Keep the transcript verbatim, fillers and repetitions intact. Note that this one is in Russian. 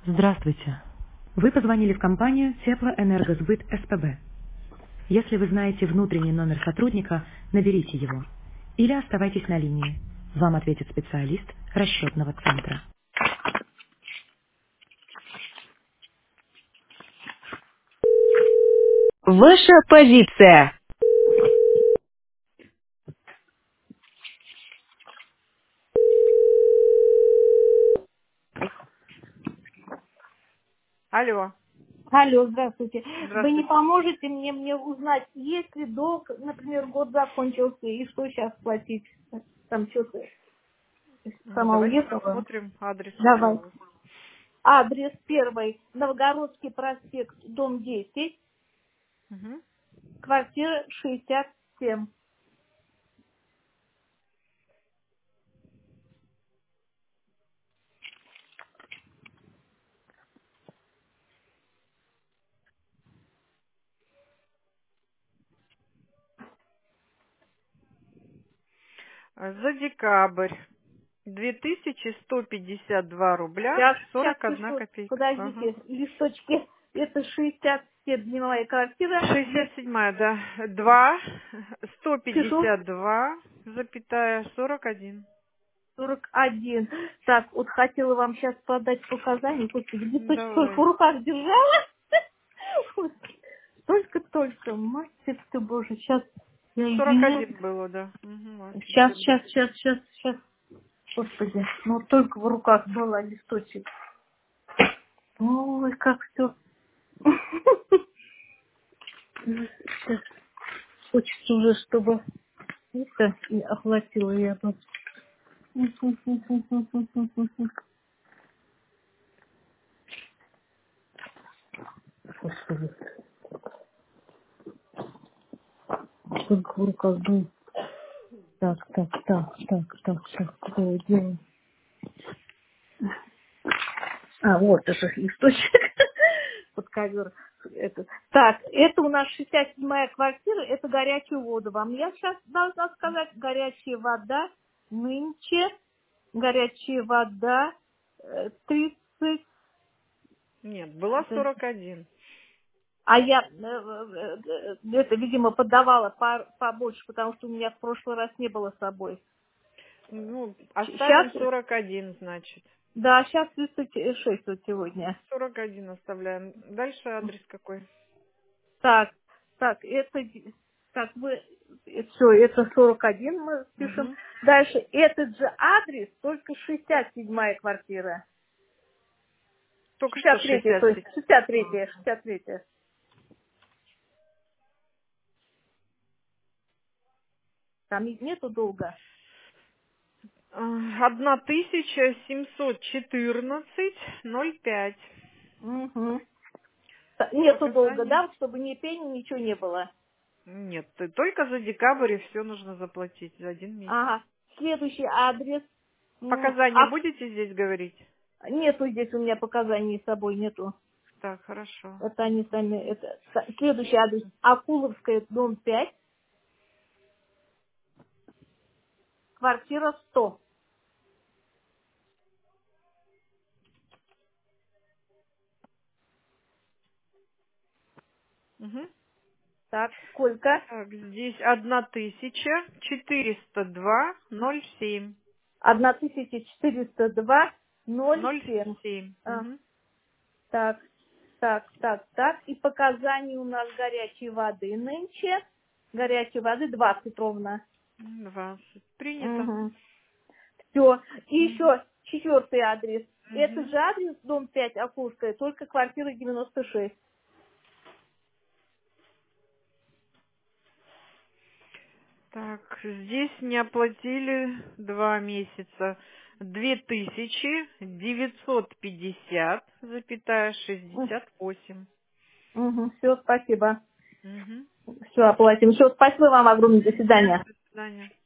Здравствуйте. Вы позвонили в компанию Теплоэнергосбыт СПБ. Если вы знаете внутренний номер сотрудника, наберите его. Или оставайтесь на линии. Вам ответит специалист расчетного центра. Ваша позиция. Алло, Алло, здравствуйте. Вы не здравствуйте. поможете мне мне узнать, есть ли долг, например, год закончился, и что сейчас платить? Там что-то Ну, сама давайте уехала. посмотрим адрес какой Давай. у вас. Адрес первый. Новгородский проспект, дом десять, Мгм. квартира шестьдесят семь. А, За декабрь две тысячи сто пятьдесят два рубля Сейчас, сейчас сорок одна пишу. копейка. Ага. Подождите, листочки. Это шестьдесят семь дневная квартира. Две- шестьдесят седьмая, да. Два сто Пишу. пятьдесят два запятая сорок один. сорок один. Так, вот хотела вам сейчас подать показания. Господи, листочек только в Давай. руках держала. Вот. Только-только. Мастер ты Боже, сейчас я сорок извиняюсь. один было, да. Угу, ладно, Сейчас, секунду. сейчас, сейчас, сейчас, сейчас. Господи, ну вот только в руках была листочек. Ой, как все. Сейчас хочется уже, чтобы это и охватило я бы. Господи, только в руках был. Так, так, так, так, так, так, какое дело? А, вот это источник под ковер. Это. Так, это у нас шестьдесят седьмая квартира, это горячую воду вам. Я сейчас должна сказать, горячая вода нынче, горячая вода э, тридцать, Нет, была это, сорок один. а я э, э, э, это, видимо, подавала по- побольше, потому что у меня в прошлый раз не было с собой. Ну, Сейчас, оставим сорок один, значит. да, сейчас тридцать шесть вот сегодня. сорок один оставляем. Дальше адрес какой? Так, так, это, д- так, вы, все, это сорок один мы пишем. Угу. Дальше, этот же адрес, только шестьдесят седьмая квартира. Только что шестьдесят третья, то шестьдесят есть, семь. шестьдесят третья, шестьдесят третья. Там и нету долга. Одна тысяча семьсот четырнадцать ноль пять. Угу. Нету долга, Показания? да, чтобы ни пени, ничего не было. Нет, т- только за декабрь все нужно заплатить за один месяц. Ага. Следующий адрес. М, Показания А, будете здесь говорить? нету здесь у меня показаний с собой, нету. Так, хорошо. Это они сами, это. Следующий адрес. Акуловская, дом пять, квартира сто. Мгм. Так, сколько? Так, здесь одна тысяча четыреста два ноль семь. одна тысяча четыреста два ноль Ноль семь. семь. А, Мгм. так, так, так, так. И показания у нас горячей воды нынче. Горячей воды двадцать ровно. двадцать. Принято. Угу. Все. И Мгм. еще четвертый адрес. Этот Мгм. же адрес, дом пять, Акушская, только квартира девяносто шесть. Так, здесь не оплатили два месяца. Две тысячи девятьсот пятьдесят, запятая шестьдесят восемь. Угу. Все, спасибо. Угу. Все, оплатим. Все, спасибо вам огромное. До свидания. До свидания.